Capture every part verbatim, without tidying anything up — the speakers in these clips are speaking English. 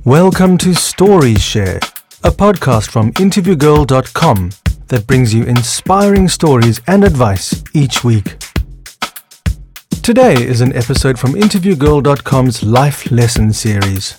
Welcome to Story Share, a podcast from interview girl dot com that brings you inspiring stories and advice each week. Today is an episode from interview girl dot com's Life Lesson series.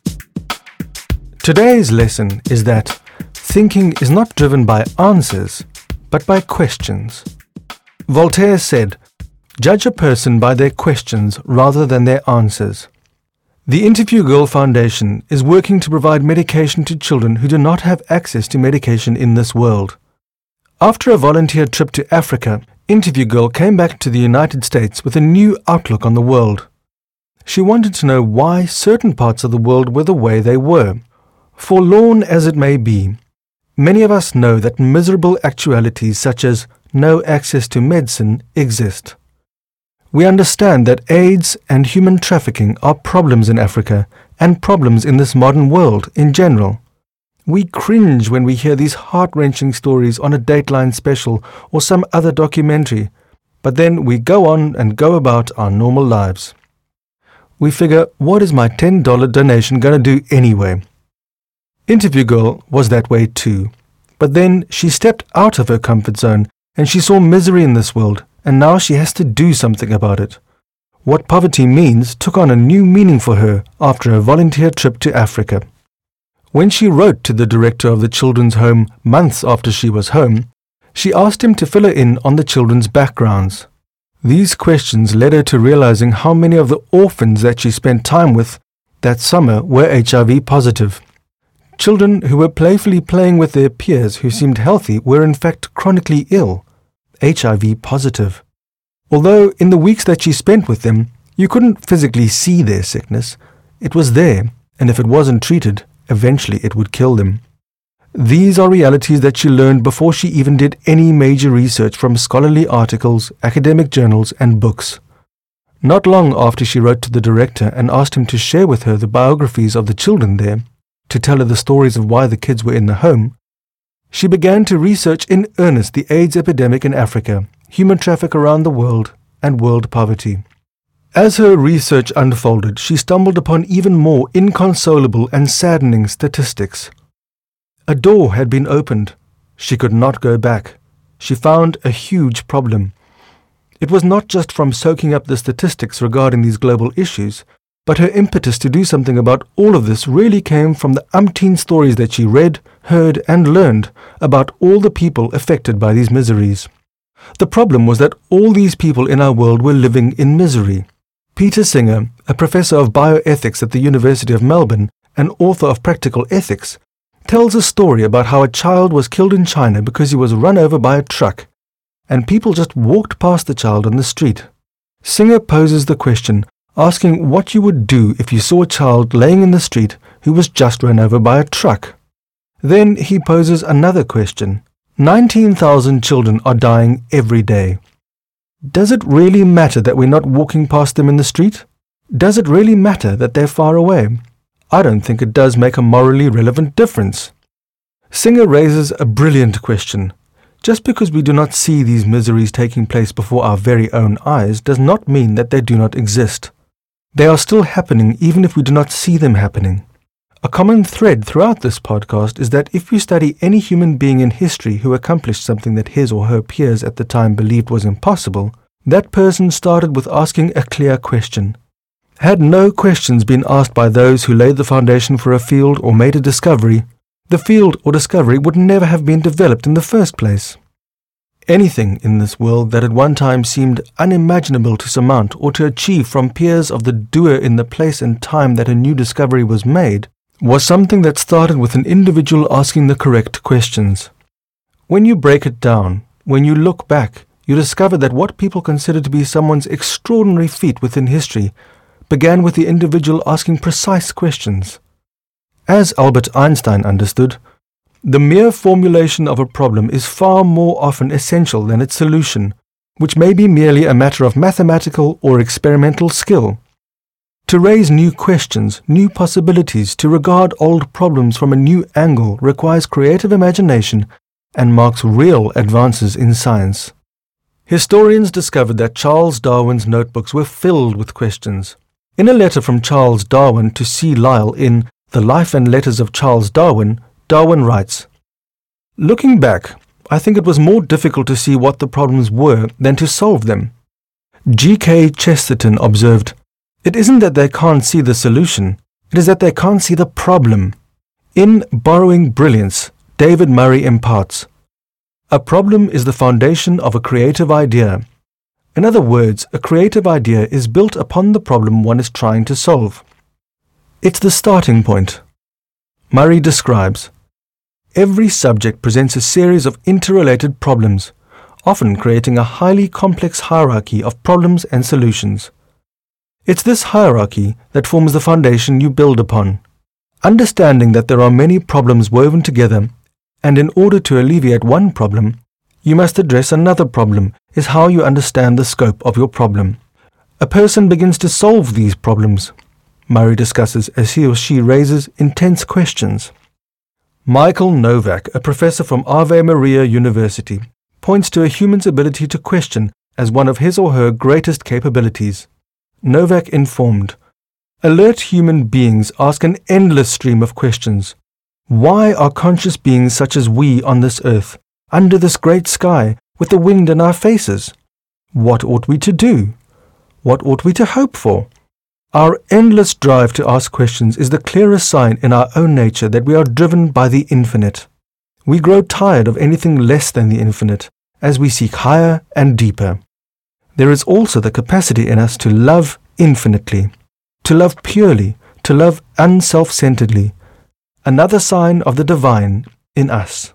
Today's lesson is that thinking is not driven by answers, but by questions. Voltaire said, "Judge a person by their questions rather than their answers." The Interview Girl Foundation is working to provide medication to children who do not have access to medication in this world. After a volunteer trip to Africa, Interview Girl came back to the United States with a new outlook on the world. She wanted to know why certain parts of the world were the way they were. Forlorn as it may be, many of us know that miserable actualities such as no access to medicine exist. We understand that AIDS and human trafficking are problems in Africa and problems in this modern world in general. We cringe when we hear these heart-wrenching stories on a Dateline special or some other documentary, but then we go on and go about our normal lives. We figure, what is my ten dollars donation going to do anyway? Interview Girl was that way too, but then she stepped out of her comfort zone and she saw misery in this world, and now she has to do something about it. What poverty means took on a new meaning for her after a volunteer trip to Africa. When she wrote to the director of the children's home months after she was home, she asked him to fill her in on the children's backgrounds. These questions led her to realizing how many of the orphans that she spent time with that summer were H I V positive. Children who were playfully playing with their peers who seemed healthy were in fact chronically ill, H I V positive. Although in the weeks that she spent with them, you couldn't physically see their sickness, it was there, and if it wasn't treated, eventually it would kill them. These are realities that she learned before she even did any major research from scholarly articles, academic journals, and books. Not long after she wrote to the director and asked him to share with her the biographies of the children there, to tell her the stories of why the kids were in the home, she began to research in earnest the AIDS epidemic in Africa, human traffic around the world, and world poverty. As her research unfolded, she stumbled upon even more inconsolable and saddening statistics. A door had been opened. She could not go back. She found a huge problem. It was not just from soaking up the statistics regarding these global issues, but her impetus to do something about all of this really came from the umpteen stories that she read, heard, and learned about all the people affected by these miseries. The problem was that all these people in our world were living in misery. Peter Singer, a professor of bioethics at the University of Melbourne and author of Practical Ethics, tells a story about how a child was killed in China because he was run over by a truck, and people just walked past the child on the street. Singer poses the question, asking what you would do if you saw a child laying in the street who was just run over by a truck. Then he poses another question. nineteen thousand children are dying every day. Does it really matter that we're not walking past them in the street? Does it really matter that they're far away? I don't think it does make a morally relevant difference. Singer raises a brilliant question. Just because we do not see these miseries taking place before our very own eyes does not mean that they do not exist. They are still happening even if we do not see them happening. A common thread throughout this podcast is that if you study any human being in history who accomplished something that his or her peers at the time believed was impossible, that person started with asking a clear question. Had no questions been asked by those who laid the foundation for a field or made a discovery, the field or discovery would never have been developed in the first place. Anything in this world that at one time seemed unimaginable to surmount or to achieve from peers of the doer in the place and time that a new discovery was made, was something that started with an individual asking the correct questions. When you break it down, when you look back, you discover that what people consider to be someone's extraordinary feat within history began with the individual asking precise questions. As Albert Einstein understood, the mere formulation of a problem is far more often essential than its solution, which may be merely a matter of mathematical or experimental skill. To raise new questions, new possibilities, to regard old problems from a new angle requires creative imagination and marks real advances in science. Historians discovered that Charles Darwin's notebooks were filled with questions. In a letter from Charles Darwin to C. Lyell in The Life and Letters of Charles Darwin, Darwin writes, "Looking back, I think it was more difficult to see what the problems were than to solve them." G K Chesterton observed, "It isn't that they can't see the solution, it is that they can't see the problem." In Borrowing Brilliance, David Murray imparts, "A problem is the foundation of a creative idea. In other words, a creative idea is built upon the problem one is trying to solve. It's the starting point." Murray describes, "Every subject presents a series of interrelated problems, often creating a highly complex hierarchy of problems and solutions. It's this hierarchy that forms the foundation you build upon. Understanding that there are many problems woven together, and in order to alleviate one problem, you must address another problem, is how you understand the scope of your problem. A person begins to solve these problems," Murray discusses as he or she raises intense questions. Michael Novak, a professor from Ave Maria University, points to a human's ability to question as one of his or her greatest capabilities. Novak informed, "Alert human beings ask an endless stream of questions. Why are conscious beings such as we on this earth, under this great sky, with the wind in our faces? What ought we to do? What ought we to hope for?" Our endless drive to ask questions is the clearest sign in our own nature that we are driven by the infinite. We grow tired of anything less than the infinite as we seek higher and deeper. There is also the capacity in us to love infinitely, to love purely, to love unself-centeredly, another sign of the divine in us.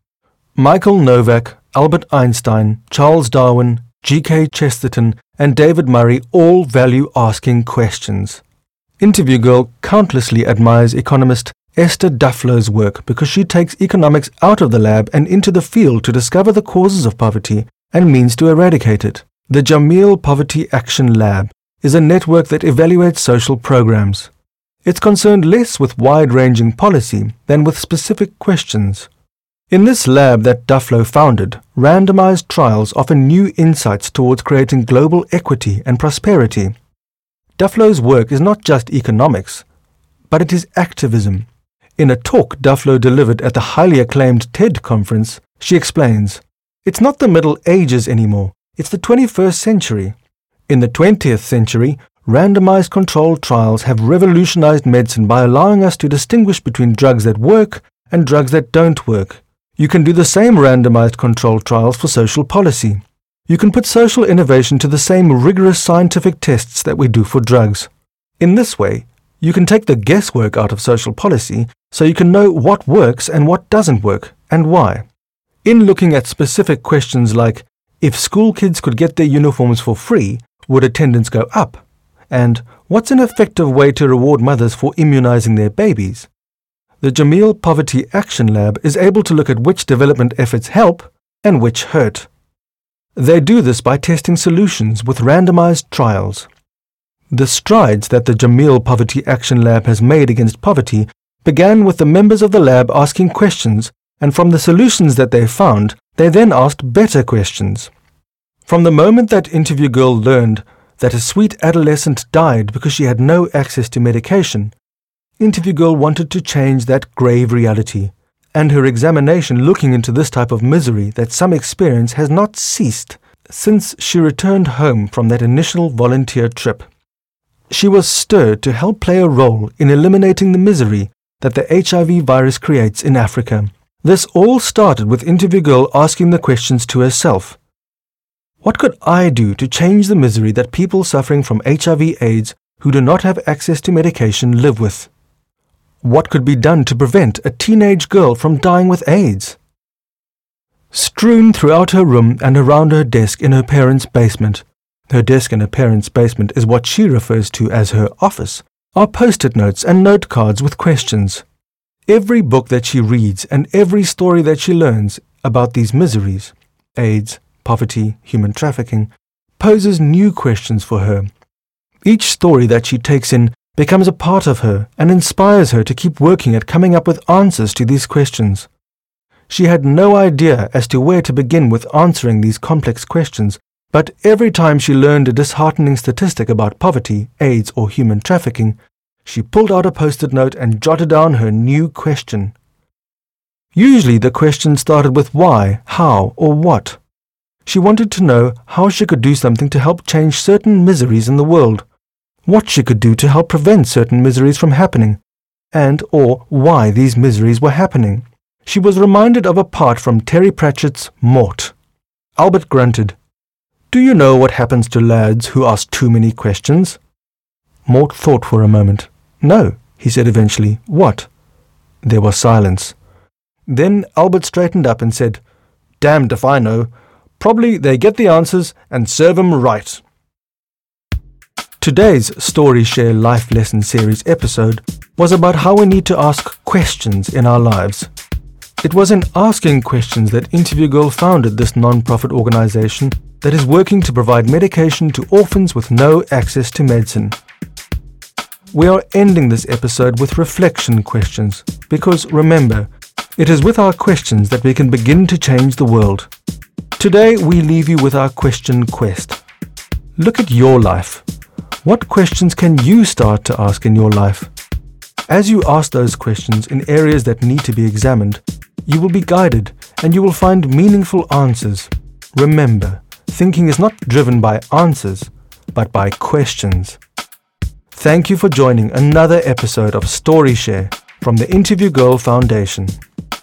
Michael Novak, Albert Einstein, Charles Darwin, G K Chesterton, and David Murray all value asking questions. Interview Girl countlessly admires economist Esther Duflo's work because she takes economics out of the lab and into the field to discover the causes of poverty and means to eradicate it. The Jameel Poverty Action Lab is a network that evaluates social programs. It's concerned less with wide-ranging policy than with specific questions. In this lab that Duflo founded, randomized trials offer new insights towards creating global equity and prosperity. Duflo's work is not just economics, but it is activism. In a talk Duflo delivered at the highly acclaimed TED conference, she explains, "It's not the Middle Ages anymore, it's the twenty-first century. In the twentieth century, randomized controlled trials have revolutionized medicine by allowing us to distinguish between drugs that work and drugs that don't work. You can do the same randomized controlled trials for social policy. You can put social innovation to the same rigorous scientific tests that we do for drugs. In this way, you can take the guesswork out of social policy so you can know what works and what doesn't work, and why." In looking at specific questions like, if school kids could get their uniforms for free, would attendance go up? And what's an effective way to reward mothers for immunizing their babies? The Jameel Poverty Action Lab is able to look at which development efforts help and which hurt. They do this by testing solutions with randomized trials. The strides that the Jameel Poverty Action Lab has made against poverty began with the members of the lab asking questions, and from the solutions that they found, they then asked better questions. From the moment that Interview Girl learned that a sweet adolescent died because she had no access to medication, Interview Girl wanted to change that grave reality, and her examination looking into this type of misery that some experience has not ceased since she returned home from that initial volunteer trip. She was stirred to help play a role in eliminating the misery that the H I V virus creates in Africa. This all started with Interview Girl asking the questions to herself. What could I do to change the misery that people suffering from H I V AIDS who do not have access to medication live with? What could be done to prevent a teenage girl from dying with AIDS? Strewn throughout her room and around her desk in her parents' basement, her desk in her parents' basement is what she refers to as her office, are post-it notes and note cards with questions. Every book that she reads and every story that she learns about these miseries, AIDS, poverty, human trafficking, poses new questions for her. Each story that she takes in becomes a part of her and inspires her to keep working at coming up with answers to these questions. She had no idea as to where to begin with answering these complex questions, but every time she learned a disheartening statistic about poverty, AIDS, or human trafficking, She pulled out a post-it note and jotted down her new question. Usually the question started with why, how, or what. She wanted to know how she could do something to help change certain miseries in the world, what she could do to help prevent certain miseries from happening, and or why these miseries were happening. She was reminded of a part from Terry Pratchett's Mort. Albert grunted. "Do you know what happens to lads who ask too many questions?" Mort thought for a moment. "No," he said eventually. "What?" There was silence. Then Albert straightened up and said, "Damned if I know. Probably they get the answers and serve 'em right." Today's Story Share Life Lesson Series episode was about how we need to ask questions in our lives. It was in asking questions that Interview Girl founded this non-profit organization that is working to provide medication to orphans with no access to medicine. We are ending this episode with reflection questions because, remember, it is with our questions that we can begin to change the world. Today we leave you with our question quest. Look at your life. What questions can you start to ask in your life? As you ask those questions in areas that need to be examined, you will be guided and you will find meaningful answers. Remember, thinking is not driven by answers, but by questions. Thank you for joining another episode of Story Share from the Interview Girl Foundation.